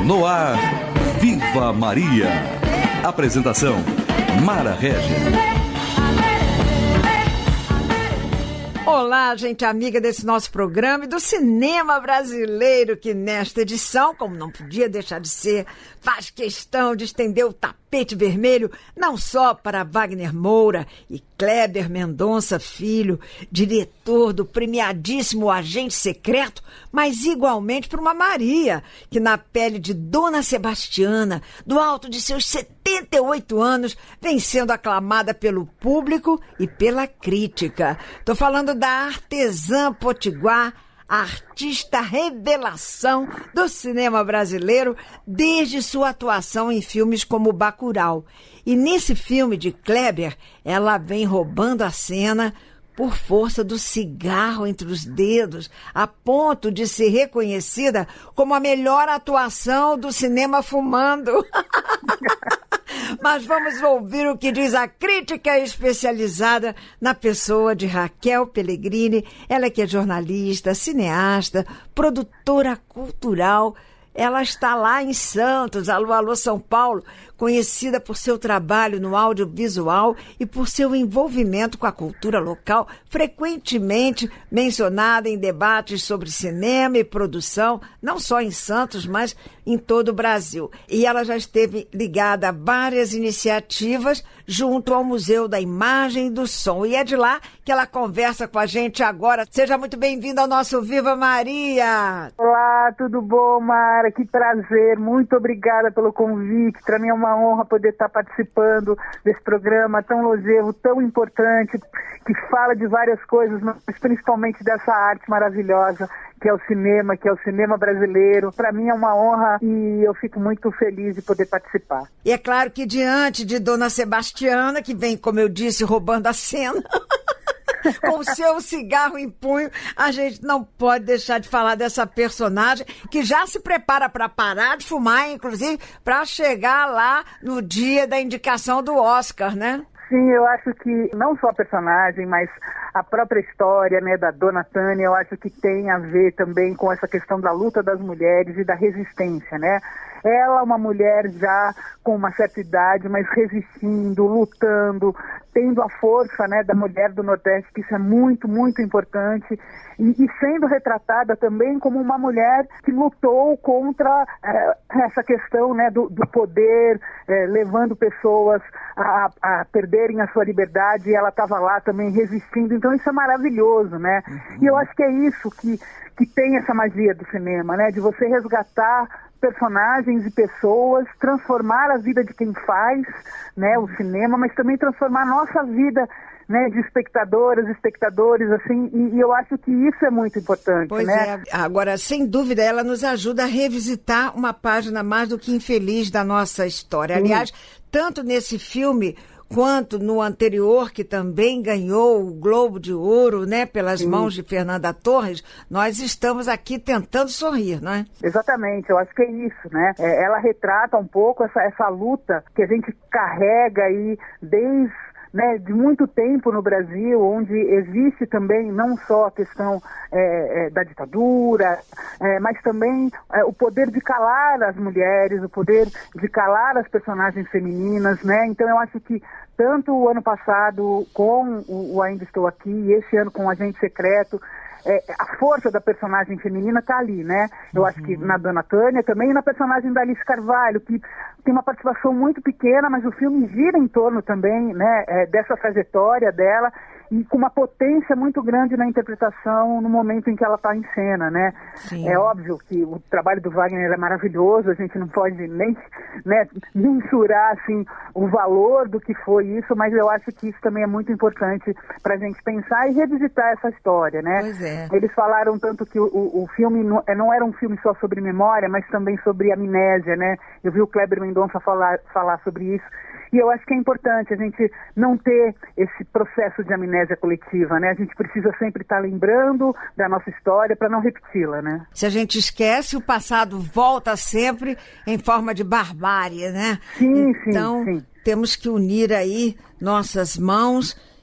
No ar, Viva Maria. Apresentação, Mara Régia. Olá, gente amiga desse nosso programa e do cinema brasileiro, que nesta edição, como não podia deixar de ser, faz questão de estender o tapete vermelho não só para Wagner Moura e Kleber Mendonça Filho, diretor do premiadíssimo Agente Secreto, mas igualmente para uma Maria, que na pele de Dona Sebastiana, do alto de seus 78 anos, vem sendo aclamada pelo público e pela crítica. Estou falando da artesã potiguar, a artista revelação do cinema brasileiro desde sua atuação em filmes como Bacurau. E nesse filme de Kleber, ela vem roubando a cena por força do cigarro entre os dedos, a ponto de ser reconhecida como a melhor atuação do cinema fumando. Mas vamos ouvir o que diz a crítica especializada na pessoa de Raquel Pellegrini. Ela que é jornalista, cineasta, produtora cultural. Ela está lá em Santos, alô, alô, São Paulo, conhecida por seu trabalho no audiovisual e por seu envolvimento com a cultura local, frequentemente mencionada em debates sobre cinema e produção, não só em Santos, mas em todo o Brasil. E ela já esteve ligada a várias iniciativas junto ao Museu da Imagem e do Som. E é de lá que ela conversa com a gente agora. Seja muito bem-vinda ao nosso Viva Maria! Olá, tudo bom, Mara? Que prazer, muito obrigada pelo convite. Para mim é uma honra poder estar participando desse programa tão longevo, tão importante, que fala de várias coisas, mas principalmente dessa arte maravilhosa que é o cinema brasileiro. Para mim é uma honra e eu fico muito feliz de poder participar. E é claro que diante de Dona Sebastiana, que vem, como eu disse, roubando a cena... com o seu cigarro em punho, a gente não pode deixar de falar dessa personagem que já se prepara para parar de fumar, inclusive para chegar lá no dia da indicação do Oscar, né? Sim, eu acho que não só a personagem, mas a própria história, né, da Dona Tânia, eu acho que tem a ver também com essa questão da luta das mulheres e da resistência, né? Ela é uma mulher já com uma certa idade, mas resistindo, lutando, tendo a força, né, da mulher do Nordeste, que isso é muito, muito importante, e sendo retratada também como uma mulher que lutou contra essa questão, né, do poder, levando pessoas a perderem a sua liberdade, e ela estava lá também resistindo. Então isso é maravilhoso, né? Uhum. E eu acho que é isso que tem essa magia do cinema, né? De você resgatar personagens e pessoas, transformar a vida de quem faz, né, o cinema, mas também transformar a nossa vida, né, de espectadoras, espectadores, assim, e eu acho que isso é muito importante, pois né? É. Agora, sem dúvida, ela nos ajuda a revisitar uma página mais do que infeliz da nossa história. Sim. Aliás, tanto nesse filme quanto no anterior, que também ganhou o Globo de Ouro, né, pelas Sim. mãos de Fernanda Torres, nós estamos aqui tentando sorrir, não é? Exatamente, eu acho que é isso, né? Ela retrata um pouco essa luta que a gente carrega aí desde, né, de muito tempo no Brasil, onde existe também não só a questão da ditadura, mas também o poder de calar as mulheres, o poder de calar as personagens femininas, né? Então eu acho que tanto o ano passado com o Ainda Estou Aqui, e esse ano com o Agente Secreto, a força da personagem feminina está ali, né? Eu acho que na Dona Tânia também, e na personagem da Alice Carvalho, que tem uma participação muito pequena, mas o filme gira em torno também, né, dessa trajetória dela, e com uma potência muito grande na interpretação no momento em que ela está em cena, né? Sim. É óbvio que o trabalho do Wagner é maravilhoso, a gente não pode nem, né, mensurar assim, o valor do que foi isso, mas eu acho que isso também é muito importante para a gente pensar e revisitar essa história, né? Pois é. Eles falaram tanto que o filme não era um filme só sobre memória, mas também sobre amnésia, né? Eu vi o Kleber Mendonça falar sobre isso. E eu acho que é importante a gente não ter esse processo de amnésia coletiva, né? A gente precisa sempre estar lembrando da nossa história para não repeti-la, né? Se a gente esquece, o passado volta sempre em forma de barbárie, né? Sim, então, sim. Temos que unir aí nossas mãos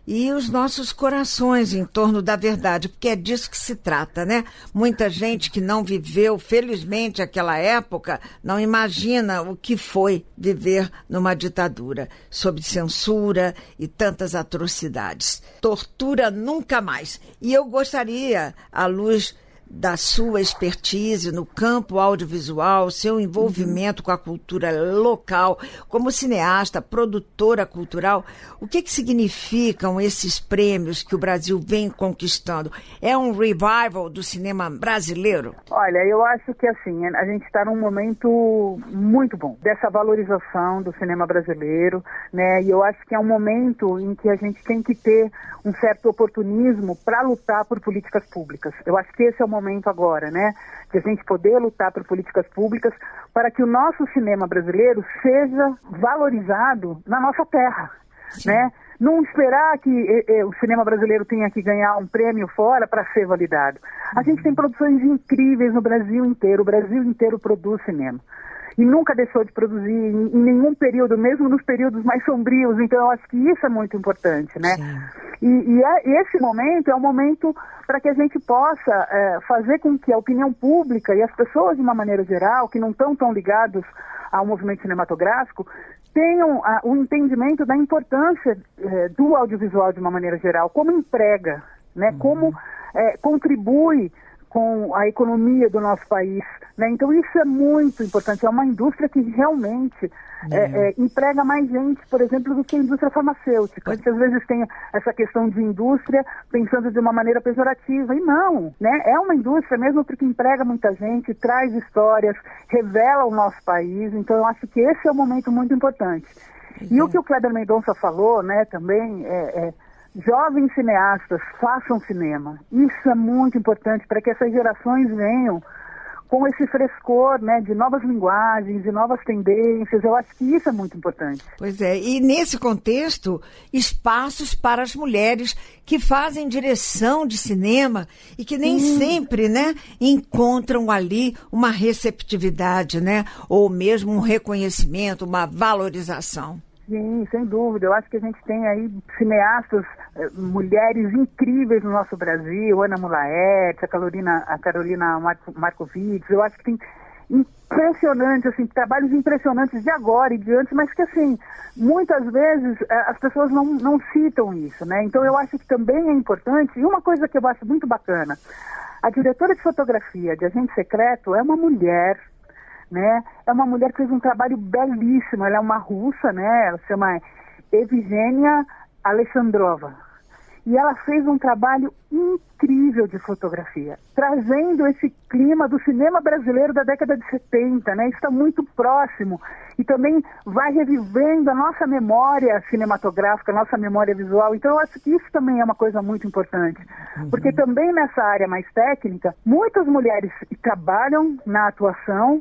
e os nossos corações em torno da verdade, porque é disso que se trata, né? Muita gente que não viveu, felizmente, aquela época, não imagina o que foi viver numa ditadura, sob censura e tantas atrocidades. Tortura nunca mais. E eu gostaria, à luz da sua expertise no campo audiovisual, seu envolvimento com a cultura local, como cineasta, produtora cultural, o que significam esses prêmios que o Brasil vem conquistando? É um revival do cinema brasileiro? Olha, eu acho que assim, a gente está num momento muito bom dessa valorização do cinema brasileiro, né? E eu acho que é um momento em que a gente tem que ter um certo oportunismo para lutar por políticas públicas. Eu acho que esse é o momento agora, né? De a gente poder lutar por políticas públicas para que o nosso cinema brasileiro seja valorizado na nossa terra, né? Não esperar que o cinema brasileiro tenha que ganhar um prêmio fora para ser validado. A gente tem produções incríveis no Brasil inteiro. O Brasil inteiro produz cinema. E nunca deixou de produzir em nenhum período, mesmo nos períodos mais sombrios. Então, eu acho que isso é muito importante, né? E esse momento é um momento para que a gente possa fazer com que a opinião pública e as pessoas, de uma maneira geral, que não estão tão ligados ao movimento cinematográfico, tenham o entendimento da importância do audiovisual de uma maneira geral, como emprega, né? Como contribui com a economia do nosso país, né? Então isso é muito importante, é uma indústria que realmente emprega mais gente, por exemplo, do que a indústria farmacêutica, que às vezes tem essa questão de indústria pensando de uma maneira pejorativa, e não, né? É uma indústria mesmo porque emprega muita gente, traz histórias, revela o nosso país, então eu acho que esse é um momento muito importante. E o que o Kleber Mendonça falou, né, também jovens cineastas, façam cinema. Isso é muito importante para que essas gerações venham com esse frescor, né, de novas linguagens, de novas tendências. Eu acho que isso é muito importante. Pois é, e nesse contexto, espaços para as mulheres que fazem direção de cinema e que nem sempre, né, encontram ali uma receptividade, né, ou mesmo um reconhecimento, uma valorização. Sim, sem dúvida. Eu acho que a gente tem aí cineastas, mulheres incríveis no nosso Brasil, Ana Mulaerte, a Carolina Markovits. Eu acho que tem impressionante, assim, trabalhos impressionantes de agora e de antes, mas que, assim, muitas vezes as pessoas não citam isso, né? Então eu acho que também é importante, e uma coisa que eu acho muito bacana, a diretora de fotografia de Agente Secreto é uma mulher, né? É uma mulher que fez um trabalho belíssimo. Ela é uma russa, né? Ela se chama Evgenia Alexandrova. E ela fez um trabalho incrível de fotografia, trazendo esse clima do cinema brasileiro da década de 70, né? Isso está muito próximo e também vai revivendo a nossa memória cinematográfica, a nossa memória visual. Então eu acho que isso também é uma coisa muito importante, porque também nessa área mais técnica, muitas mulheres trabalham na atuação,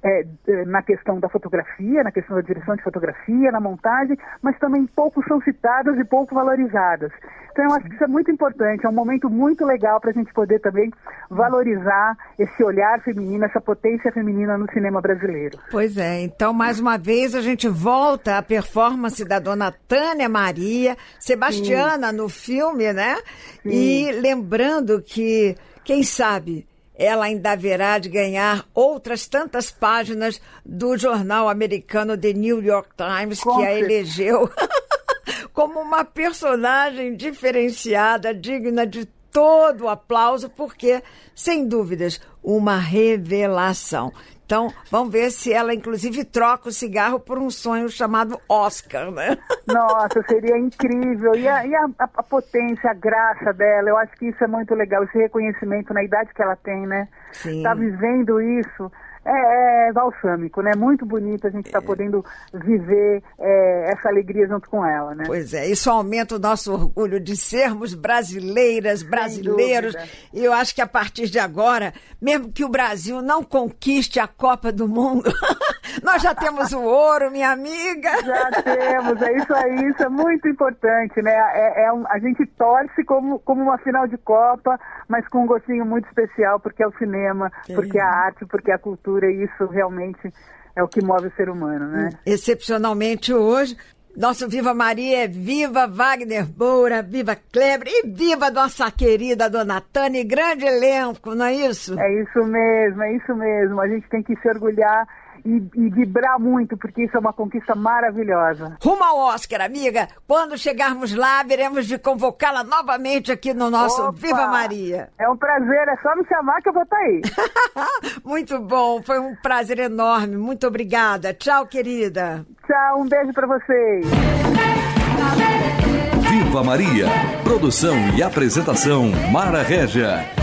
na questão da fotografia, na questão da direção de fotografia, na montagem, mas também pouco são citadas e pouco valorizadas. Então eu acho que isso é muito importante, é um momento muito legal para a gente poder também valorizar esse olhar feminino, essa potência feminina no cinema brasileiro. Pois é, então mais uma vez a gente volta à performance da dona Tânia Maria, Sebastiana no filme, né? Sim. E lembrando que, quem sabe, ela ainda haverá de ganhar outras tantas páginas do jornal americano The New York Times, que a elegeu como uma personagem diferenciada, digna de todo o aplauso, porque, sem dúvidas, uma revelação. Então, vamos ver se ela, inclusive, troca o cigarro por um sonho chamado Oscar, né? Nossa, seria incrível. E a potência, a graça dela, eu acho que isso é muito legal, esse reconhecimento na idade que ela tem, né? Sim. Tá vivendo isso. É balsâmico, né? Muito bonito a gente estar podendo viver essa alegria junto com ela, né? Pois é, isso aumenta o nosso orgulho de sermos brasileiras, brasileiros. E eu acho que a partir de agora, mesmo que o Brasil não conquiste a Copa do Mundo, nós já temos o ouro, minha amiga. Já temos, é isso aí, isso é muito importante, né? A gente torce como uma final de Copa, mas com um gostinho muito especial, porque é o cinema, porque é a arte, porque é a cultura. E isso realmente é o que move o ser humano, né? Excepcionalmente hoje, Nosso Viva Maria é viva Wagner Moura, viva Kleber e viva nossa querida Dona Tânia, grande elenco, não é isso? É isso mesmo. A gente tem que se orgulhar e vibrar muito, porque isso é uma conquista maravilhosa. Rumo ao Oscar, amiga. Quando chegarmos lá, veremos de convocá-la novamente aqui no nosso Viva Maria. É um prazer, é só me chamar que eu vou estar aí. Muito bom, foi um prazer enorme. Muito obrigada. Tchau, querida. Tchau, um beijo pra vocês. Viva Maria. Produção e apresentação Mara Régia.